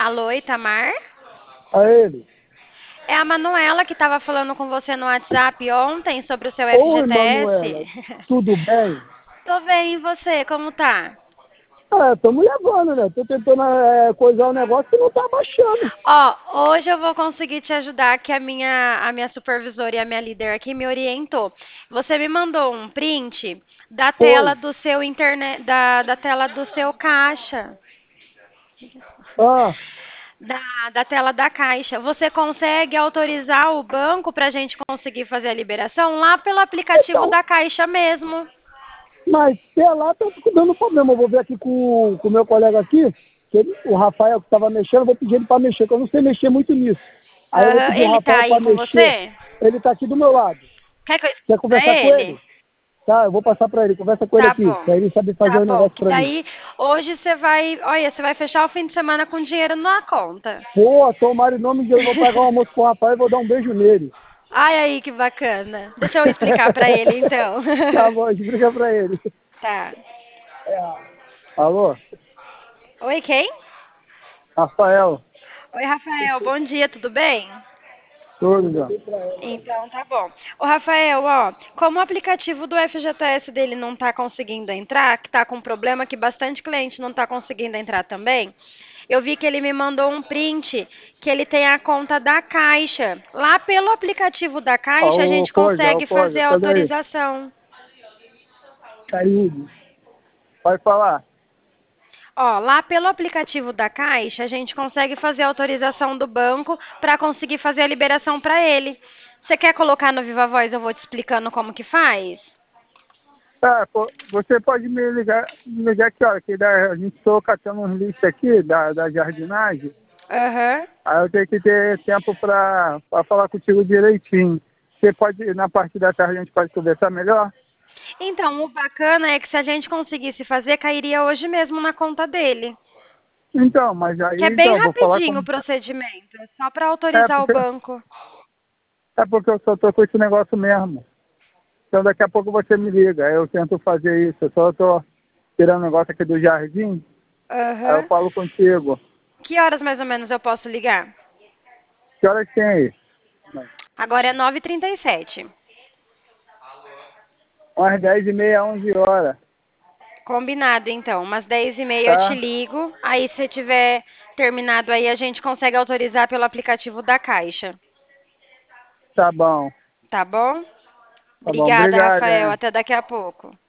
Alô, Itamar? A ele. É a Manuela que estava falando com você no WhatsApp ontem sobre o seu Oi, Manuela. FGTS. Tudo bem? Tô bem, e você? Como tá? Estamos levando, né? Tô tentando coisar o negócio que não tá baixando. Ó, hoje eu vou conseguir te ajudar, que a minha supervisora e a minha líder aqui me orientou. Você me mandou um print da tela Foi. do seu internet, da tela do seu caixa. Ah, Da tela da Caixa. Você consegue autorizar o banco para a gente conseguir fazer a liberação lá pelo aplicativo então, da Caixa mesmo? mas até lá tá dando problema. Eu vou ver aqui com o meu colega aqui, o Rafael que estava mexendo, eu vou pedir ele para mexer, que eu não sei mexer muito nisso. Aí eu vou Aham. pedir o Ele tá Rafael aí para com mexer. você? Ele tá aqui do meu lado. Quer que eu Quer explique para conversar com ele? ele? Tá, eu vou passar para ele. Conversa com ele Tá aqui, bom. para ele saber fazer Tá o bom. negócio Que para mim. daí hoje você vai fechar o fim de semana com dinheiro na conta. Pô, tomara em nome de Deus, eu vou pagar um almoço pro Rafael e vou dar um beijo nele. Ai, aí, que bacana. Deixa eu explicar para ele, então. Tá bom, explica pra ele. Tá. Alô? Oi, quem? Rafael, Oi, Rafael. Bom dia, tudo bem? tudo já. Então, tá bom. Ô, Rafael, ó, como o aplicativo do FGTS dele não tá conseguindo entrar, que tá com problema que bastante cliente não tá conseguindo entrar também, eu vi que ele me mandou um print que ele tem a conta da Caixa. Lá pelo aplicativo da Ó, Caixa a gente ô consegue fazer coisa, a coisa aí. autorização. Caído. Pode falar. Ó, lá pelo aplicativo da Caixa a gente consegue fazer a autorização do banco para conseguir fazer a liberação para ele. Você quer colocar no Viva Voz? Eu vou te explicando como que faz? Tá, pô, você pode me ligar aqui, ó, que a gente estou catando uns lixos aqui da jardinagem, Aham. aí eu tenho que ter tempo pra falar contigo direitinho. Você pode, na parte da tarde, a gente pode conversar melhor? Então, o bacana é que se a gente conseguisse fazer, cairia hoje mesmo na conta dele. Então, mas Que é aí, bem então, vou falar rapidinho o com... procedimento, é só para É autorizar o porque, banco. é porque eu só tô com esse negócio mesmo. Então daqui a pouco você me liga, aí eu tento fazer isso. Eu só estou tirando um negócio aqui do jardim, aí eu Aham. falo contigo. Que horas mais ou menos eu posso ligar? Que horas tem aí? Agora é 9h37. Umas 10h30, 11h. Combinado, então. Umas 10h30 eu te Tá? ligo. Aí, se tiver terminado aí, a gente consegue autorizar pelo aplicativo da Caixa. Tá bom. Tá bom? Tá bom. Obrigada, Obrigado, Rafael. hein? Até daqui a pouco.